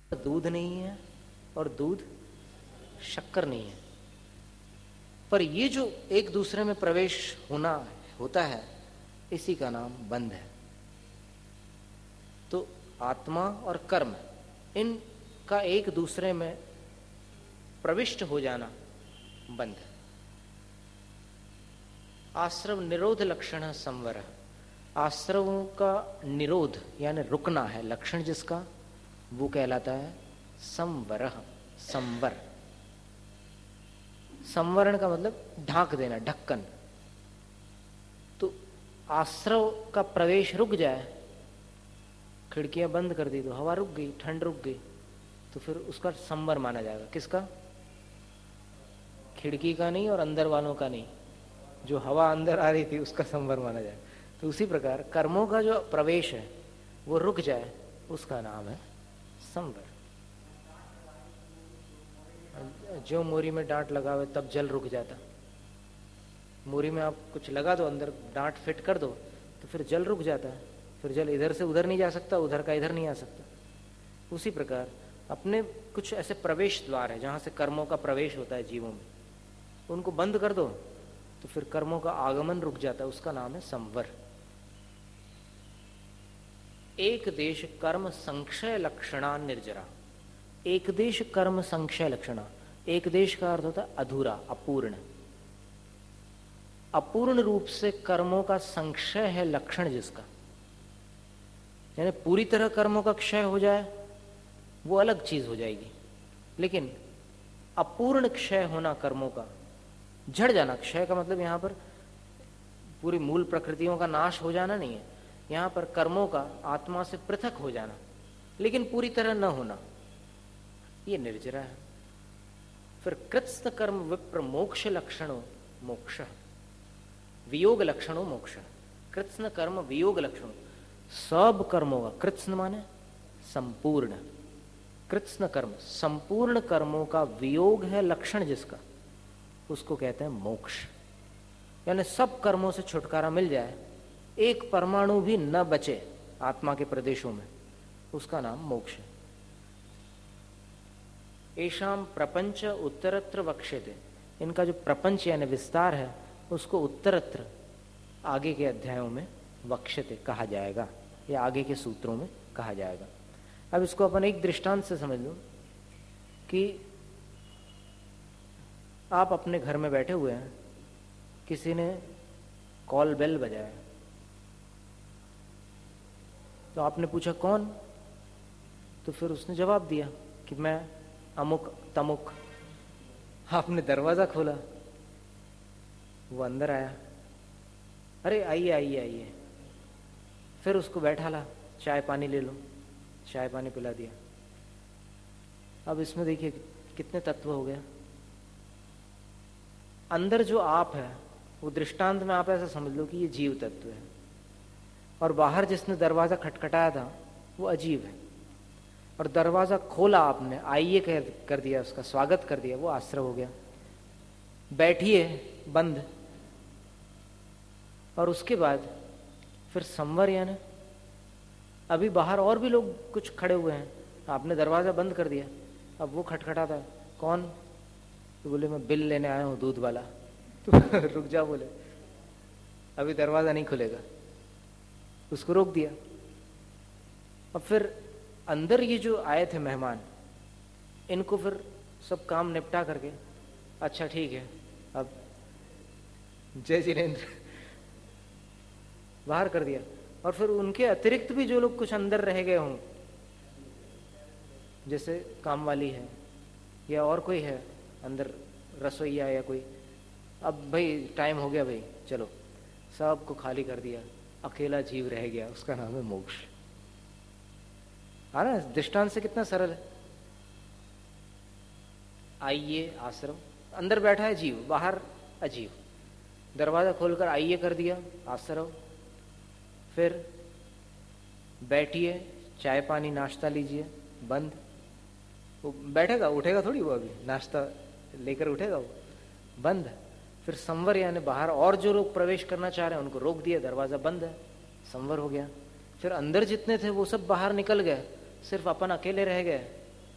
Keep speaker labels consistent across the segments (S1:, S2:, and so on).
S1: दूध नहीं है और दूध शक्कर नहीं है, पर ये जो एक दूसरे में प्रवेश होता है, इसी का नाम बंध है। तो आत्मा और कर्म, इनका एक दूसरे में प्रविष्ट हो जाना बंध है। आश्रव निरोध लक्षण संवर, आश्रवों का निरोध यानी रुकना है लक्षण जिसका, वो कहलाता है संवर। संवर, संवरण का मतलब ढाक देना, ढक्कन। तो आश्रव का प्रवेश रुक जाए, खिड़कियां बंद कर दी तो हवा रुक गई, ठंड रुक गई, तो फिर उसका संवर माना जाएगा। किसका? खिड़की का नहीं और अंदर वालों का नहीं, जो हवा अंदर आ रही थी उसका संवर माना जाएगा। तो उसी प्रकार कर्मों का जो प्रवेश है वो रुक जाए, उसका नाम है संवर। जो मोरी में डांट लगावे तब जल रुक जाता। मोरी में आप कुछ लगा दो, अंदर डांट फिट कर दो, तो फिर जल रुक जाता है। फिर जल इधर से उधर नहीं जा सकता, उधर का इधर नहीं आ सकता। उसी प्रकार अपने कुछ ऐसे प्रवेश द्वार है जहां से कर्मों का प्रवेश होता है जीवों में, उनको बंद कर दो तो फिर कर्मों का आगमन रुक जाता है, उसका नाम है संवर। एक देश कर्म संक्षय लक्षणा निर्जरा। एक देश कर्म संक्षय लक्षणा, एक देश का अर्थ होता है अधूरा, अपूर्ण। अपूर्ण रूप से कर्मों का संक्षय है लक्षण जिसका, यानी पूरी तरह कर्मों का क्षय हो जाए वो अलग चीज हो जाएगी, लेकिन अपूर्ण क्षय होना कर्मों का, झड़ जाना, क्षय का मतलब यहां पर पूरी मूल प्रकृतियों का नाश हो जाना नहीं है, यहां पर कर्मों का आत्मा से पृथक हो जाना, लेकिन पूरी तरह न होना, ये निर्जरा है। फिर कृत्स्न कर्म विप्र मोक्ष लक्षणों मोक्ष, वियोग लक्षणों मोक्ष। कृत्स्न कर्म वियोग लक्षणों, सब कर्मों का, कृत्स्न माने संपूर्ण, कृत्स्न कर्म संपूर्ण कर्मों का वियोग है लक्षण जिसका, उसको कहते हैं मोक्ष। यानी सब कर्मों से छुटकारा मिल जाए, एक परमाणु भी न बचे आत्मा के प्रदेशों में, उसका नाम मोक्ष है। एशाम प्रपंच उत्तरत्र वक्ष्यते, इनका जो प्रपंच यानी विस्तार है उसको उत्तरत्र आगे के अध्यायों में वक्ष्यते कहा जाएगा, या आगे के सूत्रों में कहा जाएगा। अब इसको अपन एक दृष्टांत से समझ लो कि आप अपने घर में बैठे हुए हैं, किसी ने कॉल बेल बजाया, तो आपने पूछा कौन, तो फिर उसने जवाब दिया कि मैं अमुक तमुक। आपने दरवाजा खोला, वो अंदर आया, अरे आइए आइए आइए, फिर उसको बैठा ला, चाय पानी ले लो, चाय पानी पिला दिया। अब इसमें देखिए कितने तत्व हो गया। अंदर जो आप है वो दृष्टांत में आप ऐसा समझ लो कि ये जीव तत्व है, और बाहर जिसने दरवाजा खटखटाया था वो अजीव है, और दरवाजा खोला आपने, आइए कर दिया, उसका स्वागत कर दिया, वो आश्रव हो गया। बैठिए, बंद। और उसके बाद फिर संवर, यानी अभी बाहर और भी लोग कुछ खड़े हुए हैं, आपने दरवाजा बंद कर दिया, अब वो खटखटाता है, कौन? तो बोले मैं बिल लेने आया हूं दूध वाला। तो रुक जा, बोले अभी दरवाजा नहीं खुलेगा, उसको रोक दिया। अब फिर अंदर ये जो आए थे मेहमान, इनको फिर सब काम निपटा करके, अच्छा ठीक है अब जय जिनेन्द्र, बाहर कर दिया। और फिर उनके अतिरिक्त भी जो लोग कुछ अंदर रह गए हों, जैसे काम वाली है या और कोई है अंदर, रसोईया या कोई, अब भाई टाइम हो गया भाई, चलो, सबको खाली कर दिया, अकेला जीव रह गया, उसका नाम है मोक्ष। है ना? दृष्टांत से कितना सरल है। आइए आश्रम, अंदर बैठा है जीव, बाहर अजीव, दरवाजा खोलकर आइए कर दिया, आश्रम। फिर बैठिए, चाय पानी नाश्ता लीजिए, बंद। वो बैठेगा, उठेगा थोड़ी, वो अभी नाश्ता लेकर उठेगा, वो बंद। फिर संवर, यानी बाहर और जो लोग प्रवेश करना चाह रहे हैं उनको रोक दिया, दरवाजा बंद है, संवर हो गया। फिर अंदर जितने थे वो सब बाहर निकल गए, सिर्फ अपन अकेले रह गए,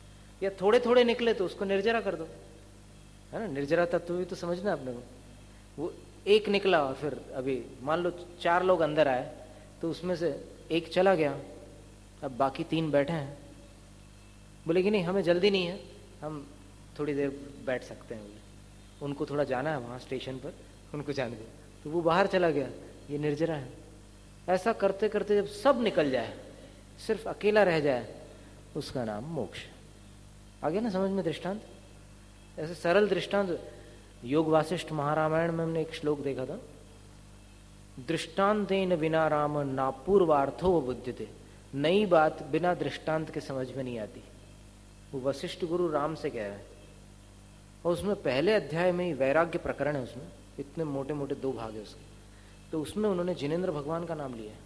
S1: या थोड़े थोड़े निकले तो उसको निर्जरा कर दो, है ना। निर्जरा तत्व भी तो समझना अपने को। वो एक निकला और फिर अभी मान लो 4 लोग अंदर आए तो उसमें से एक चला गया, अब बाकी 3 बैठे हैं। बोले कि नहीं हमें जल्दी नहीं है, हम थोड़ी देर बैठ सकते हैं। बोले उनको थोड़ा जाना है वहाँ स्टेशन पर, उनको जाने दो। तो वो बाहर चला गया, ये निर्जरा है। ऐसा करते करते जब सब निकल जाए, सिर्फ अकेला रह जाए, उसका नाम मोक्ष। आ गया ना समझ में दृष्टांत? ऐसे सरल दृष्टांत। योग वासिष्ठ महारामायण में हमने एक श्लोक देखा था, दृष्टांतेन बिना राम नापूर्वार्थो बुध्यते। नई बात बिना दृष्टांत के समझ में नहीं आती। वो वशिष्ठ गुरु राम से कह रहे हैं, और उसमें पहले अध्याय में ही वैराग्य प्रकरण है, उसमें इतने मोटे मोटे 2 भाग है उसके। तो उसमें उन्होंने जिनेंद्र भगवान का नाम लिया है,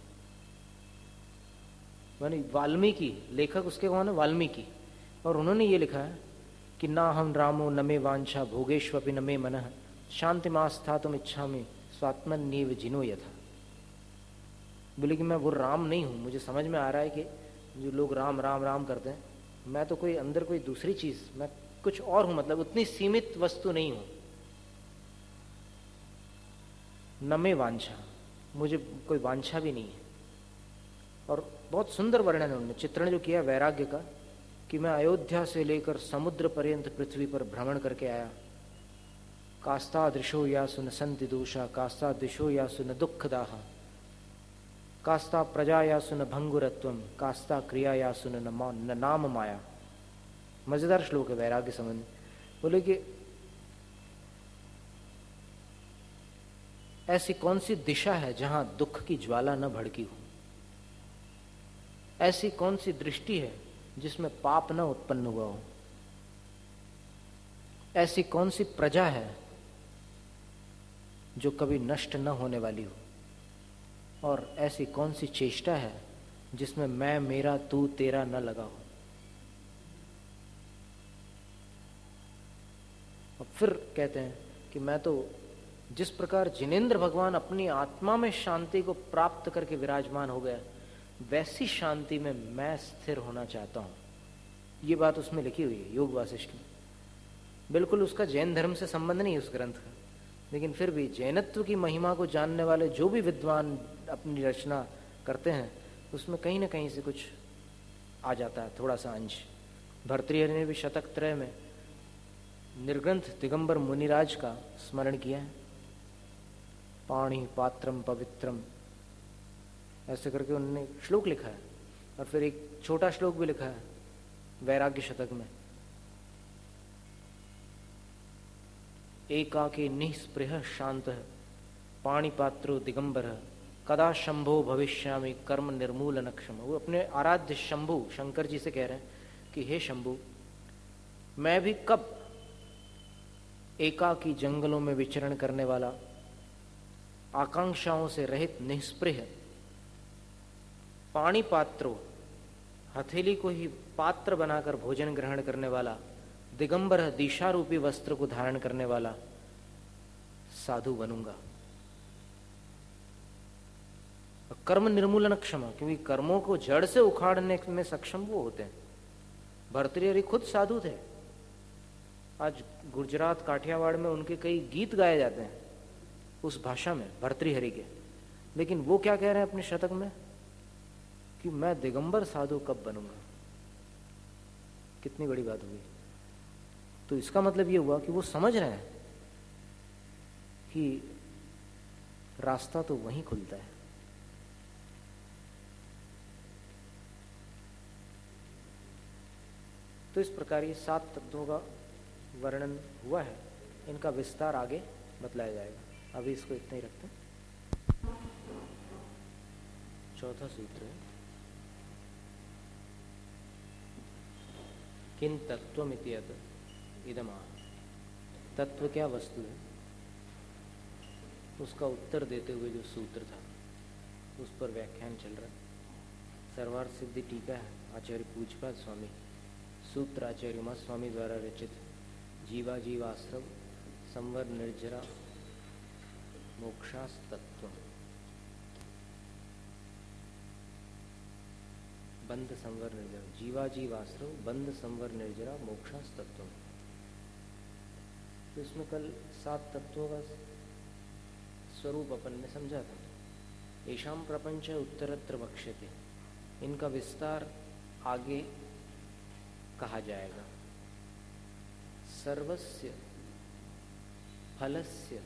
S1: मानी वाल्मीकि, लेखक उसके कौन है? वाल्मीकि। और उन्होंने ये लिखा है कि ना हम रामो न मे वांछा भोगेश्वपि न मे मनः शांति मास्था तुम इच्छा में स्वात्मन नीव जिनो यथा। बोले कि मैं वो राम नहीं हूं, मुझे समझ में आ रहा है कि जो लोग राम राम राम करते हैं, मैं तो कोई अंदर कोई दूसरी चीज, मैं कुछ और हूं, मतलब उतनी सीमित वस्तु नहीं हूं। न मे वांछा, मुझे कोई वांछा भी नहीं है। और बहुत सुंदर वर्णन है उन्होंने, चित्रण जो किया वैराग्य का, कि मैं अयोध्या से लेकर समुद्र पर्यंत पृथ्वी पर भ्रमण करके आया। कास्ता दृशो यासु न संति दोषा, कास्ता दिशो यासु न दुखदाहा, कास्ता प्रजा यासु न भंगुरत्वम, कास्ता क्रिया यासु न नाम माया। मजेदार श्लोक है वैराग्य संबंध। बोले कि ऐसी कौन सी दिशा है जहां दुख की ज्वाला न भड़की हो? ऐसी कौन सी दृष्टि है जिसमें पाप न उत्पन्न हुआ हो? ऐसी कौन सी प्रजा है जो कभी नष्ट न होने वाली हो? और ऐसी कौन सी चेष्टा है जिसमें मैं मेरा तू तेरा न लगा हो? और फिर कहते हैं कि मैं तो जिस प्रकार जिनेंद्र भगवान अपनी आत्मा में शांति को प्राप्त करके विराजमान हो गया, वैसी शांति में मैं स्थिर होना चाहता हूं। ये बात उसमें लिखी हुई है योग वासिष्ठ में। बिल्कुल उसका जैन धर्म से संबंध नहीं है उस ग्रंथ का, लेकिन फिर भी जैनत्व की महिमा को जानने वाले जो भी विद्वान अपनी रचना करते हैं, उसमें कहीं ना कहीं से कुछ आ जाता है, थोड़ा सा अंश। भर्तृहरि ने भी शतक त्रय में निर्ग्रंथ दिगंबर मुनिराज का स्मरण किया है। पाणी पात्रम पवित्रम ऐसे करके उन्होंने श्लोक लिखा है। और फिर एक छोटा श्लोक भी लिखा है वैराग्य शतक में, एकाकी निःस्पृह शांत पाणिपात्रो दिगंबर कदा शंभो भविष्यामि कर्म निर्मूलन क्षम। वो अपने आराध्य शंभु शंकर जी से कह रहे हैं कि हे शंभु, मैं भी कब एकाकी जंगलों में विचरण करने वाला, आकांक्षाओं से रहित निःस्पृह, पाणी पात्रो हथेली को ही पात्र बनाकर भोजन ग्रहण करने वाला, दिगंबर दिशा रूपी वस्त्र को धारण करने वाला साधु बनूंगा। कर्म निर्मूलन क्षम, क्योंकि कर्मों को जड़ से उखाड़ने में सक्षम वो होते हैं। भर्तृहरि खुद साधु थे। आज गुजरात काठियावाड़ में उनके कई गीत गाए जाते हैं उस भाषा में, भर्तृहरि के। लेकिन वो क्या कह रहे हैं अपने शतक में कि मैं दिगंबर साधु कब बनूंगा। कितनी बड़ी बात हुई। तो इसका मतलब ये हुआ कि वो समझ रहे हैं कि रास्ता तो वहीं खुलता है। तो इस प्रकार ये 7 तत्वों का वर्णन हुआ है, इनका विस्तार आगे बतलाया जाएगा। अभी इसको इतना ही रखते हैं। चौथा सूत्र है, किन तत्वमिति यत् इदमाह। तत्व क्या वस्तु है, उसका उत्तर देते हुए जो सूत्र था उस पर व्याख्यान चल रहा है। सर्वार्थ सिद्धि टीका है आचार्य पूज्यपाद स्वामी, सूत्र आचार्य उमा स्वामी द्वारा रचित जीवा जीवाश्रव संवर निर्जरा मोक्षास्तत्व। बंध संवर निर्जरा, जीवा जीवाश्रव बंध संवर निर्जरा मोक्षास्तत्व। तो इसमें कल 7 तत्वों का स्वरूप अपन ने समझा था। येषां प्रपंच उत्तरत्र वक्ष्यते, इनका विस्तार आगे कहा जाएगा। सर्वस्य फलस्य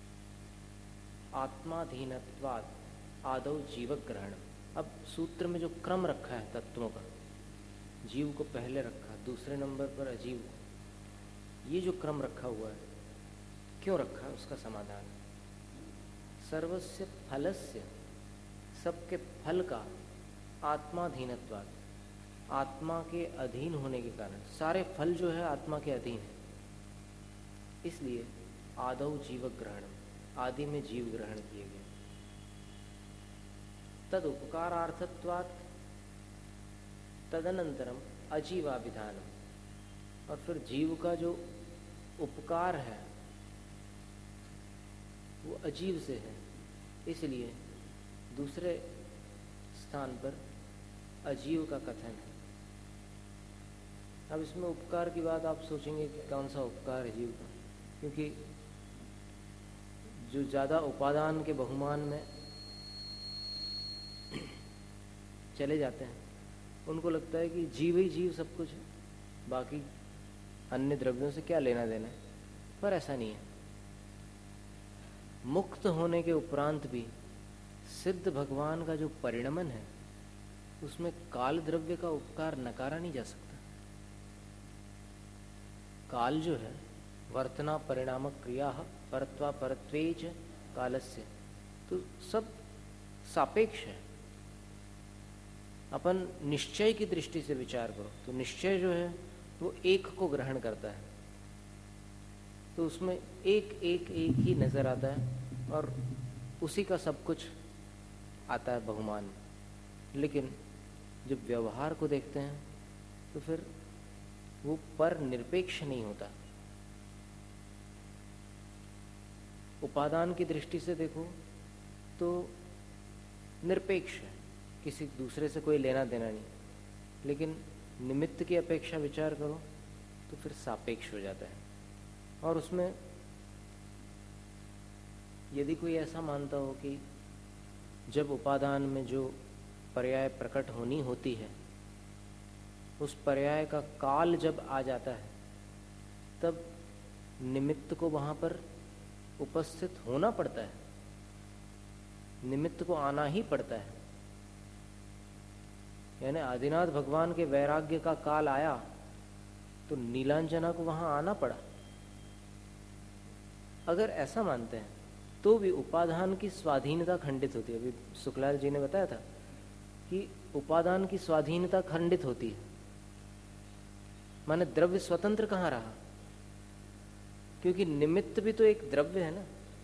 S1: आत्माधीनत्वात् आदौ जीवक ग्रहण। अब सूत्र में जो क्रम रखा है तत्वों का, जीव को पहले रखा, दूसरे नंबर पर अजीव को, ये जो क्रम रखा हुआ है क्यों रखा है उसका समाधान। सर्वस्य फलस्य, सबके फल का, आत्माधीनत्वात्, आत्मा के अधीन होने के कारण, सारे फल जो है आत्मा के अधीन है, इसलिए आदौ जीवक ग्रहण, आदि में जीव ग्रहण किए गए। तद उपकारार्थत्वात् तदनंतरम अजीवाभिधानम, और फिर जीव का जो उपकार है वो अजीव से है, इसलिए दूसरे स्थान पर अजीव का कथन है। अब इसमें उपकार की बात आप सोचेंगे कि कौन सा उपकार है जीव का, क्योंकि जो ज़्यादा उपादान के बहुमान में चले जाते हैं उनको लगता है कि जीव ही जीव सब कुछ है, बाकी अन्य द्रव्यों से क्या लेना देना है, पर ऐसा नहीं है। मुक्त होने के उपरांत भी सिद्ध भगवान का जो परिणमन है उसमें काल द्रव्य का उपकार नकारा नहीं जा सकता। काल जो है वर्तना परिणामक क्रिया परत्वा परत्वेच कालस्य, तो सब सापेक्ष है। अपन निश्चय की दृष्टि से विचार करो तो निश्चय जो है वो एक को ग्रहण करता है, तो उसमें एक एक एक ही नजर आता है और उसी का सब कुछ आता है बहुमान में। लेकिन जब व्यवहार को देखते हैं तो फिर वो पर निरपेक्ष नहीं होता। उपादान की दृष्टि से देखो तो निरपेक्ष है, किसी दूसरे से कोई लेना देना नहीं, लेकिन निमित्त की अपेक्षा विचार करो तो फिर सापेक्ष हो जाता है। और उसमें यदि कोई ऐसा मानता हो कि जब उपादान में जो पर्याय प्रकट होनी होती है उस पर्याय का काल जब आ जाता है तब निमित्त को वहां पर उपस्थित होना पड़ता है, निमित्त को आना ही पड़ता है। यानी आदिनाथ भगवान के वैराग्य का काल आया तो नीलांजना को वहां आना पड़ा। अगर ऐसा मानते हैं तो भी उपादान की स्वाधीनता खंडित होती है। अभी शुक्लाल जी ने बताया था कि उपादान की स्वाधीनता खंडित होती है, माने द्रव्य स्वतंत्र कहाँ रहा, क्योंकि निमित्त भी तो एक द्रव्य है ना।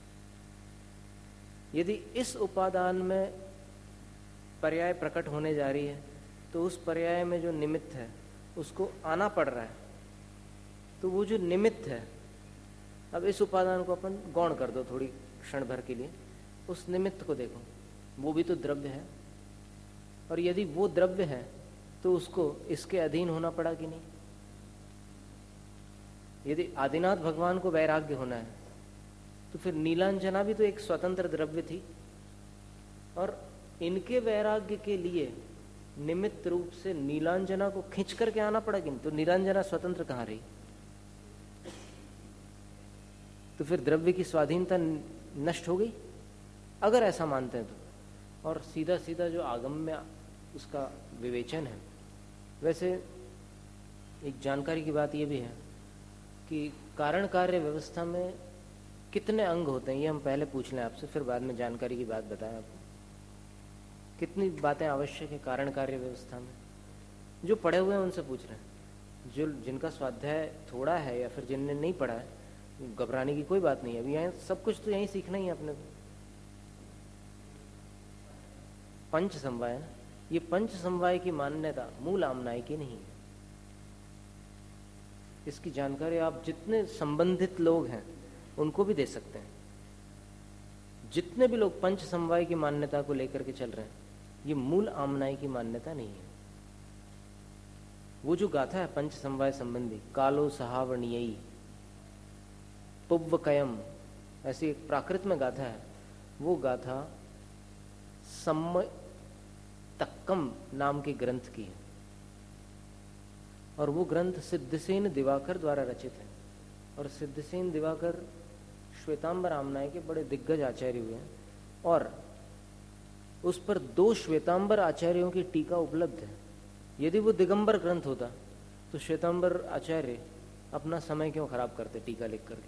S1: यदि इस उपादान में पर्याय प्रकट होने जा रही है तो उस पर्याय में जो निमित्त है उसको आना पड़ रहा है, तो वो जो निमित्त है, अब इस उपादान को अपन गौण कर दो थोड़ी क्षण भर के लिए, उस निमित्त को देखो, वो भी तो द्रव्य है। और यदि वो द्रव्य है तो उसको इसके अधीन होना पड़ा कि नहीं। यदि आदिनाथ भगवान को वैराग्य होना है तो फिर नीलांजना भी तो एक स्वतंत्र द्रव्य थी, और इनके वैराग्य के लिए निमित्त रूप से नीलांजना को खींच करके आना पड़ा कि नहीं, तो नीलांजना स्वतंत्र कहाँ रही। तो फिर द्रव्य की स्वाधीनता नष्ट हो गई अगर ऐसा मानते हैं तो। और सीधा सीधा जो आगम्य उसका विवेचन है, वैसे एक जानकारी की बात यह भी है कि कारण कार्य व्यवस्था में कितने अंग होते हैं, ये हम पहले पूछ लें आपसे, फिर बाद में जानकारी की बात बताएं आपको। कितनी बातें आवश्यक है कारण कार्य व्यवस्था में, जो पढ़े हुए हैं उनसे पूछ रहे हैं। जो जिनका स्वाध्याय थोड़ा है या फिर जिनने नहीं पढ़ा है, घबराने की कोई बात नहीं है। अभी यहाँ सब कुछ तो यहीं सीखना ही है अपने को। पंच समवाय, ये पंच समवाय की मान्यता मूल आमनाय की नहीं है। इसकी जानकारी आप जितने संबंधित लोग हैं उनको भी दे सकते हैं। जितने भी लोग पंच समवाय की मान्यता को लेकर के चल रहे हैं, ये मूल आमनाय की मान्यता नहीं है। वो जो गाथा है पंच समवाय संबंधी, कालो सहावणीयई पुव्वकयम, ऐसी एक प्राकृत में गाथा है, वो गाथा सम्मतक्कम नाम के ग्रंथ की है। और वो ग्रंथ सिद्धसेन दिवाकर द्वारा रचित है। और सिद्धसेन दिवाकर श्वेतांबर आमनाय के बड़े दिग्गज आचार्य हुए हैं, और उस पर 2 श्वेतांबर आचार्यों की टीका उपलब्ध है। यदि वो दिगंबर ग्रंथ होता तो श्वेतांबर आचार्य अपना समय क्यों खराब करते टीका लिख करके।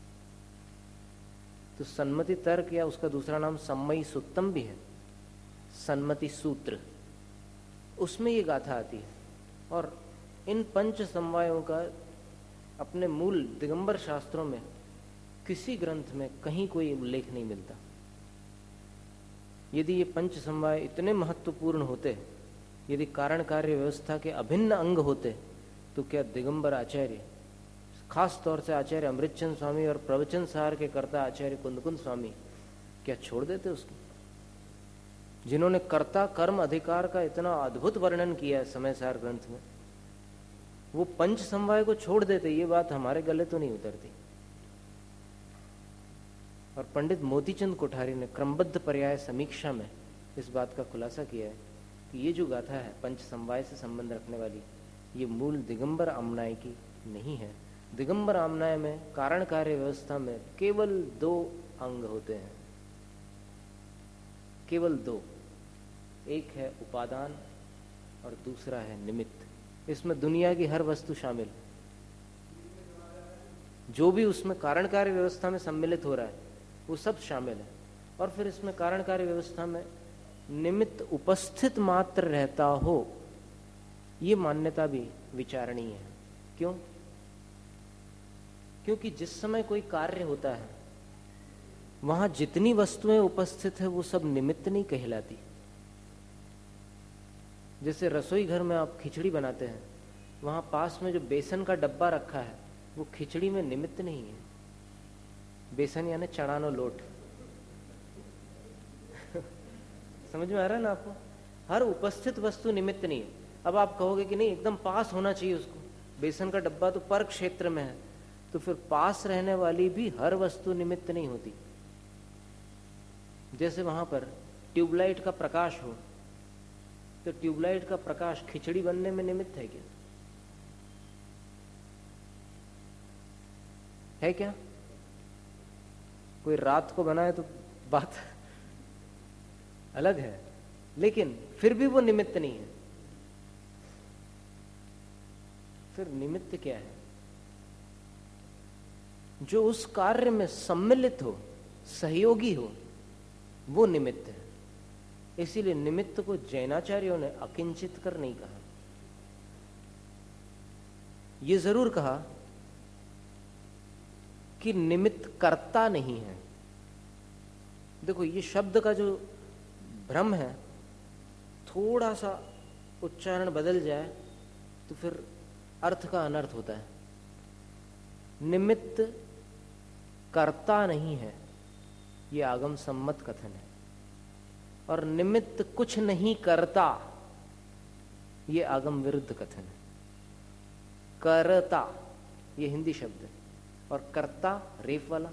S1: तो सन्मति तर्क, या उसका दूसरा नाम सम्मयी सुत्तम भी है, सन्मति सूत्र, उसमें ये गाथा आती है। और इन पंच समवायों का अपने मूल दिगंबर शास्त्रों में किसी ग्रंथ में कहीं कोई उल्लेख नहीं मिलता। यदि ये पंच समवाय इतने महत्वपूर्ण होते, यदि कारण कार्य व्यवस्था के अभिन्न अंग होते, तो क्या दिगंबर आचार्य, खास तौर से आचार्य अमृतचंद स्वामी और प्रवचन सार के कर्ता आचार्य कुंदकुंद स्वामी, क्या छोड़ देते उसको? जिन्होंने कर्ता कर्म अधिकार का इतना अद्भुत वर्णन किया है समय सार ग्रंथ में, वो पंच समवाय को छोड़ देते, ये बात हमारे गले तो नहीं उतरती। और पंडित मोतीचंद कोठारी ने क्रमबद्ध पर्याय समीक्षा में इस बात का खुलासा किया है कि ये जो गाथा है पंच समवाय से संबंध रखने वाली, ये मूल दिगंबर आमनाय की नहीं है। दिगंबर आमनाय में कारण कार्य व्यवस्था में केवल 2 अंग होते हैं, केवल 2, एक है उपादान और दूसरा है निमित्त। इसमें दुनिया की हर वस्तु शामिल, जो भी उसमें कारण कार्य व्यवस्था में सम्मिलित हो रहा है वो सब शामिल है। और फिर इसमें कारण कार्य व्यवस्था में निमित्त उपस्थित मात्र रहता हो, ये मान्यता भी विचारणीय है। क्यों? क्योंकि जिस समय कोई कार्य होता है वहां जितनी वस्तुएं उपस्थित है वो सब निमित्त नहीं कहलाती। जैसे रसोई घर में आप खिचड़ी बनाते हैं, वहां पास में जो बेसन का डब्बा रखा है वो खिचड़ी में निमित्त नहीं है। बेसन यानी चढ़ानो लोट समझ में आ रहा है ना आपको? हर उपस्थित वस्तु निमित्त नहीं है। अब आप कहोगे कि नहीं एकदम पास होना चाहिए उसको, बेसन का डब्बा तो पर क्षेत्र में है, तो फिर पास रहने वाली भी हर वस्तु निमित्त नहीं होती। जैसे वहां पर ट्यूबलाइट का प्रकाश हो, तो ट्यूबलाइट का प्रकाश खिचड़ी बनने में निमित्त है क्या? है क्या? कोई रात को बनाए तो बात अलग है, लेकिन फिर भी वो निमित्त नहीं है। फिर निमित्त क्या है? जो उस कार्य में सम्मिलित हो, सहयोगी हो, वो निमित्त है। इसीलिए निमित्त को जैनाचार्यों ने अकिंचित कर नहीं कहा। ये जरूर कहा कि निमित्त कर्ता नहीं है। देखो, ये शब्द का जो भ्रम है, थोड़ा सा उच्चारण बदल जाए तो फिर अर्थ का अनर्थ होता है। निमित्त कर्ता नहीं है, ये आगम सम्मत कथन है। और निमित्त कुछ नहीं करता, ये आगम विरुद्ध कथन है। करता ये हिंदी शब्द है, और कर्ता रेफ वाला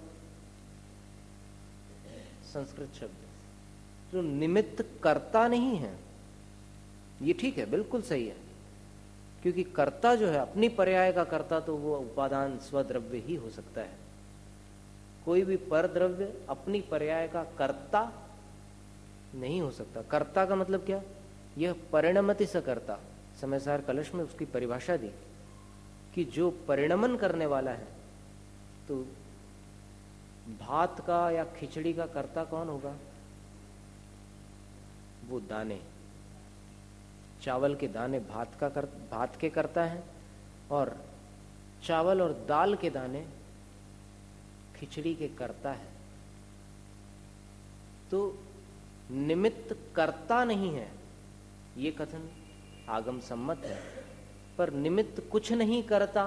S1: संस्कृत शब्द है। जो निमित्त कर्ता नहीं है, ये ठीक है, बिल्कुल सही है, क्योंकि कर्ता जो है अपनी पर्याय का कर्ता, तो वो उपादान स्वद्रव्य ही हो सकता है। कोई भी परद्रव्य अपनी पर्याय का कर्ता नहीं हो सकता। कर्ता का मतलब क्या? यह परिणमति स कर्ता। समयसार कलश में उसकी परिभाषा दी कि जो परिणमन करने वाला है, तो भात का या खिचड़ी का कर्ता कौन होगा? वो दाने, चावल के दाने भात के करता है, और चावल और दाल के दाने खिचड़ी के करता है। तो निमित्त कर्ता नहीं है, ये कथन आगम सम्मत है। पर निमित्त कुछ नहीं करता,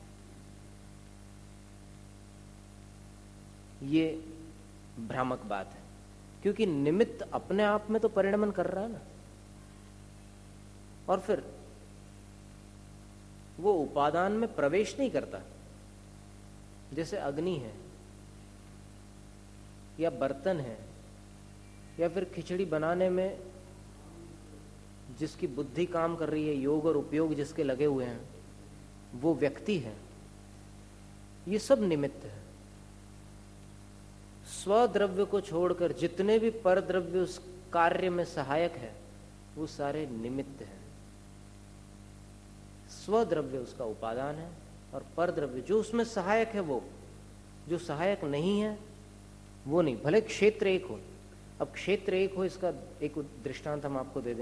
S1: ये भ्रामक बात है, क्योंकि निमित्त अपने आप में तो परिणमन कर रहा है ना। और फिर वो उपादान में प्रवेश नहीं करता। जैसे अग्नि है या बर्तन है या फिर खिचड़ी बनाने में जिसकी बुद्धि काम कर रही है, योग और उपयोग जिसके लगे हुए हैं, वो व्यक्ति है, ये सब निमित्त है। स्वद्रव्य को छोड़कर जितने भी परद्रव्य उस कार्य में सहायक है वो सारे निमित्त हैं। स्वद्रव्य उसका उपादान है और परद्रव्य जो उसमें सहायक है वो, जो सहायक नहीं है वो नहीं। भले क्षेत्र एक हो, अब क्षेत्र एक हो, इसका एक दृष्टांत हम आपको दे दें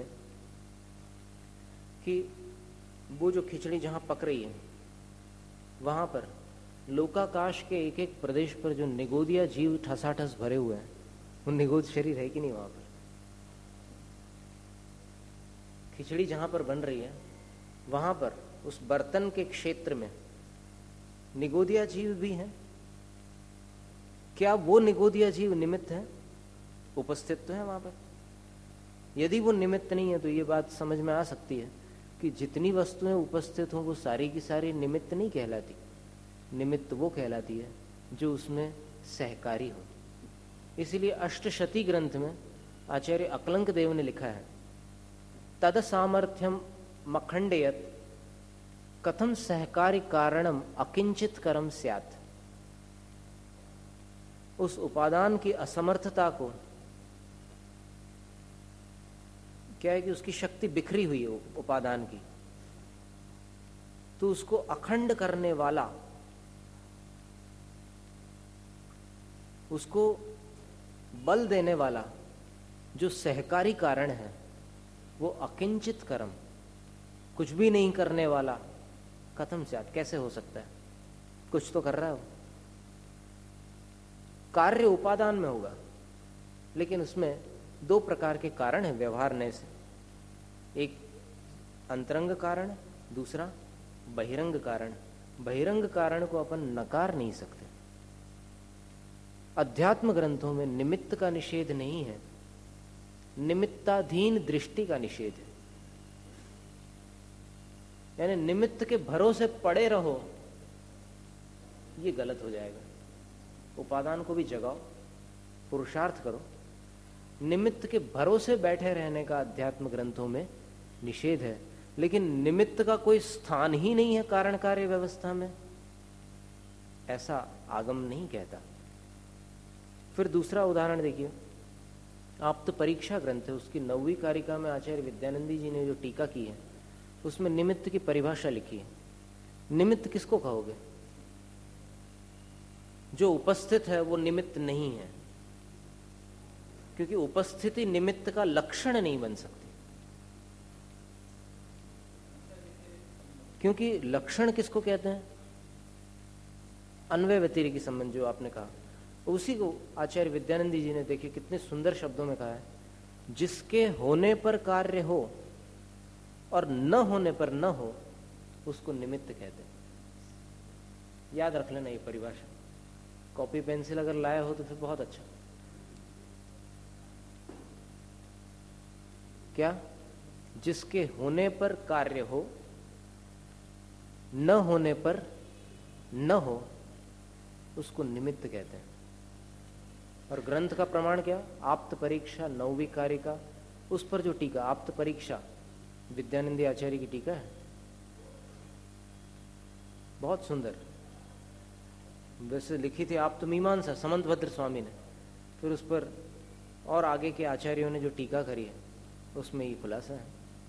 S1: कि वो जो खिचड़ी जहां पक रही है वहां पर लोकाकाश के एक एक प्रदेश पर जो निगोदिया जीव ठसाठस भरे हुए हैं, वो निगोद शरीर है कि नहीं वहां पर? खिचड़ी जहां पर बन रही है वहां पर उस बर्तन के क्षेत्र में निगोदिया जीव भी हैं। क्या वो निगोदिया जीव निमित्त है? उपस्थित तो है वहां पर। यदि वो निमित्त नहीं है तो ये बात समझ में आ सकती है कि जितनी वस्तुएं उपस्थित हों वो सारी की सारी निमित्त नहीं कहलाती। निमित्त वो कहलाती है जो उसमें सहकारी हो। इसीलिए अष्टशती ग्रंथ में आचार्य अकलंक देव ने लिखा है, तद सामर्थ्यम मखंडेयत कथम सहकारी कारणम अकिंचित कर्म स्यात्। उस उपादान की असमर्थता को, क्या है कि उसकी शक्ति बिखरी हुई है उपादान की, तो उसको अखंड करने वाला, उसको बल देने वाला जो सहकारी कारण है वो अकिंचित कर्म, कुछ भी नहीं करने वाला, कथम स्यात्, कैसे हो सकता है? कुछ तो कर रहा है वो। कार्य उपादान में होगा लेकिन उसमें दो प्रकार के कारण हैं व्यवहारने से, एक अंतरंग कारण, दूसरा बहिरंग कारण। बहिरंग कारण को अपन नकार नहीं सकते। अध्यात्म ग्रंथों में निमित्त का निषेध नहीं है, निमित्ताधीन दृष्टि का निषेध है। यानी निमित्त के भरोसे पड़े रहो, ये गलत हो जाएगा। उपादान को भी जगाओ, पुरुषार्थ करो। निमित्त के भरोसे बैठे रहने का अध्यात्म ग्रंथों में निषेध है, लेकिन निमित्त का कोई स्थान ही नहीं है कारण कार्य व्यवस्था में, ऐसा आगम नहीं कहता। फिर दूसरा उदाहरण देखिए, आप्त परीक्षा ग्रंथ है, उसकी 9वीं कारिका में आचार्य विद्यानंदी जी ने जो टीका की है उसमें निमित्त की परिभाषा लिखी है। निमित्त किसको कहोगे? जो उपस्थित है वो निमित्त नहीं है, क्योंकि उपस्थिति निमित्त का लक्षण नहीं बन सकती। क्योंकि लक्षण किसको कहते हैं? अन्वय व्यतिरेकी संबंध जो आपने कहा, उसी को आचार्य विद्यानंदी जी ने देखिए कितने सुंदर शब्दों में कहा है, जिसके होने पर कार्य हो और न होने पर न हो उसको निमित्त कहते हैं। याद रख लेना ये परिभाषा, कॉपी पेंसिल अगर लाए हो तो फिर बहुत अच्छा। क्या? जिसके होने पर कार्य हो, न होने पर न हो, उसको निमित्त कहते हैं। और ग्रंथ का प्रमाण क्या? आप्त परीक्षा 9वीं कारिका, उस पर जो टीका, आप्त परीक्षा विद्यानंदी आचार्य की टीका है, बहुत सुंदर। वैसे लिखी थी आप्त मीमांसा समंत भद्र स्वामी ने, फिर उस पर और आगे के आचार्यों ने जो टीका करी है उसमें ये खुलासा है।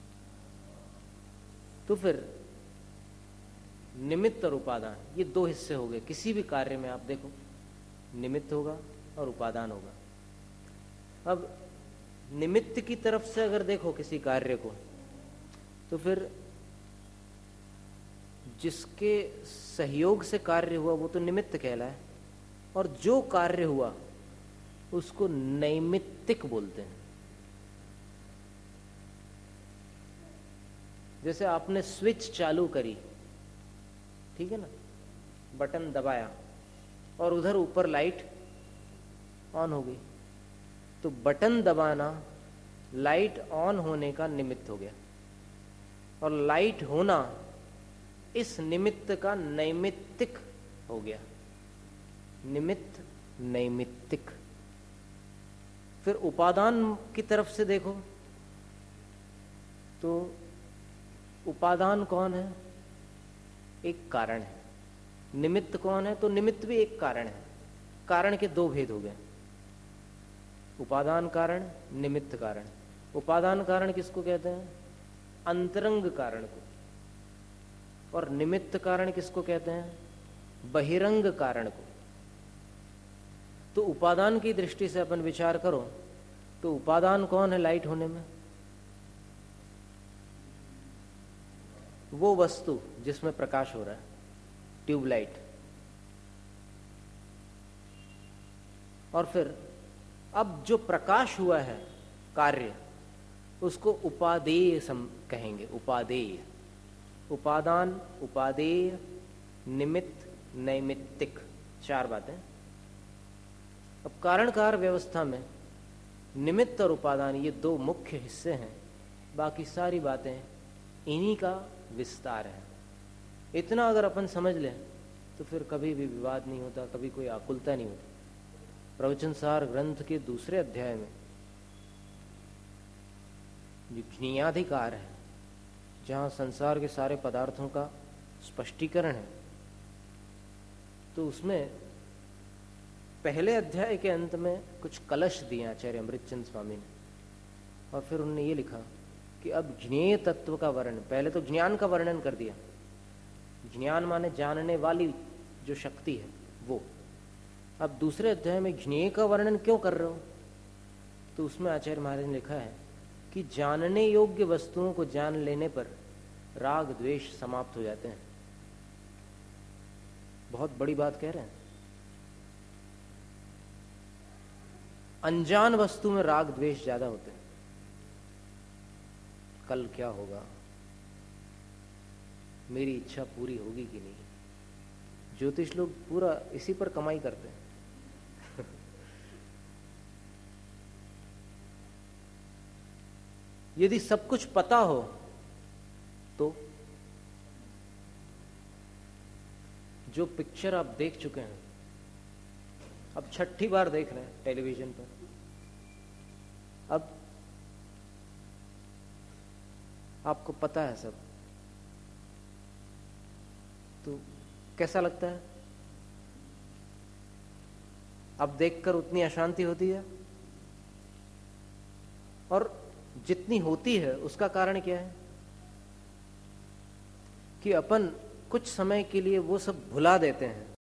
S1: तो फिर निमित्त और उपादान, ये दो हिस्से हो गए। किसी भी कार्य में आप देखो, निमित्त होगा और उपादान होगा। अब निमित्त की तरफ से अगर देखो किसी कार्य को, तो फिर जिसके सहयोग से कार्य हुआ वो तो निमित्त कहलाए, और जो कार्य हुआ उसको नैमित्तिक बोलते हैं। जैसे आपने स्विच चालू करी, ठीक है ना, बटन दबाया और उधर ऊपर लाइट ऑन हो गई, तो बटन दबाना लाइट ऑन होने का निमित्त हो गया, और लाइट होना इस निमित्त का नैमित्तिक हो गया, निमित्त नैमित्तिक। फिर उपादान की तरफ से देखो तो उपादान कौन है? एक कारण है। निमित्त कौन है? तो निमित्त भी एक कारण है। कारण के दो भेद हो गए, उपादान कारण, निमित्त कारण। उपादान कारण किसको कहते हैं? अंतरंग कारण को। और निमित्त कारण किसको कहते हैं? बहिरंग कारण को। तो उपादान की दृष्टि से अपन विचार करो तो उपादान कौन है लाइट होने में? वो वस्तु जिसमें प्रकाश हो रहा है, ट्यूबलाइट। और फिर अब जो प्रकाश हुआ है कार्य, उसको उपादेय कहेंगे, उपादेय। उपादान, उपादेय, निमित्त, नैमित्तिक, चार बातें। अब कारणकार व्यवस्था में निमित्त और उपादान ये दो मुख्य हिस्से हैं, बाकी सारी बातें इन्हीं का विस्तार है। इतना अगर अपन समझ लें तो फिर कभी भी विवाद नहीं होता, कभी कोई आकुलता नहीं होती। प्रवचन सार ग्रंथ के दूसरे अध्याय में जो ज्ञेयाधिकार है, जहां संसार के सारे पदार्थों का स्पष्टीकरण है, तो उसमें पहले अध्याय के अंत में कुछ कलश दिए आचार्य अमृतचंद स्वामी ने, और फिर उन्होंने ये लिखा कि अब ज्ञेय तत्व का वर्णन, पहले तो ज्ञान का वर्णन कर दिया, ज्ञान माने जानने वाली जो शक्ति है वो। अब दूसरे अध्याय में ज्ञेय का वर्णन क्यों कर रहे हो? तो उसमें आचार्य महाराज ने लिखा है कि जानने योग्य वस्तुओं को जान लेने पर राग द्वेष समाप्त हो जाते हैं। बहुत बड़ी बात कह रहे हैं। अनजान वस्तु में राग द्वेष ज्यादा होते हैं। कल क्या होगा, मेरी इच्छा पूरी होगी कि नहीं। ज्योतिष लोग पूरा इसी पर कमाई करते हैं। यदि सब कुछ पता हो तो जो पिक्चर आप देख चुके हैं, अब छठी बार देख रहे हैं टेलीविजन पर, अब आपको पता है सब, तो कैसा लगता है? अब देखकर उतनी अशांति होती है, और जितनी होती है उसका कारण क्या है कि अपन कुछ समय के लिए वो सब भुला देते हैं।